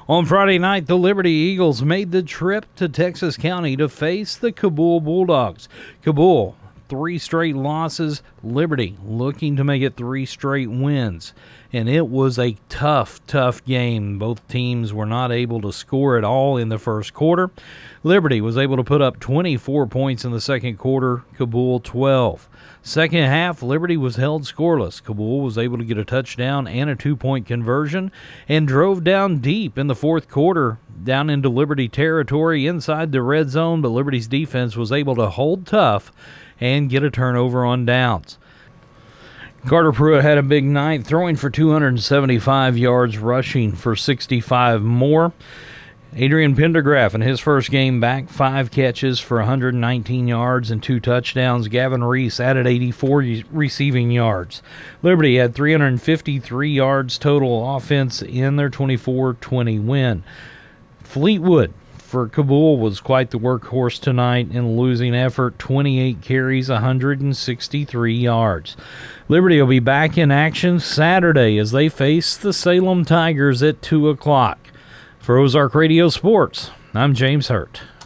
On Friday night, the Liberty Eagles made the trip to Texas County to face the Cabool Bulldogs. Cabool, 3 straight losses. Liberty looking to make it 3 straight wins. And it was a tough game. Both teams were not able to score at all in the first quarter. Liberty was able to put up 24 points in the second quarter, Cabool 12. Second half, Liberty was held scoreless. Cabool was able to get a touchdown and a 2-point conversion and drove down deep in the fourth quarter, down into Liberty territory inside the red zone, but Liberty's defense was able to hold tough and get a turnover on downs. Carter Pruitt had a big night, throwing for 275 yards, rushing for 65 more. Adrian Pendergraph in his first game back, 5 catches for 119 yards and 2 touchdowns. Gavin Reese added 84 receiving yards. Liberty had 353 yards total offense in their 24-20 win. Fleetwood for Cabool was quite the workhorse tonight in a losing effort, 28 carries, 163 yards. Liberty will be back in action Saturday as they face the Salem Tigers at 2 o'clock. For Ozark Radio Sports, I'm James Hurt.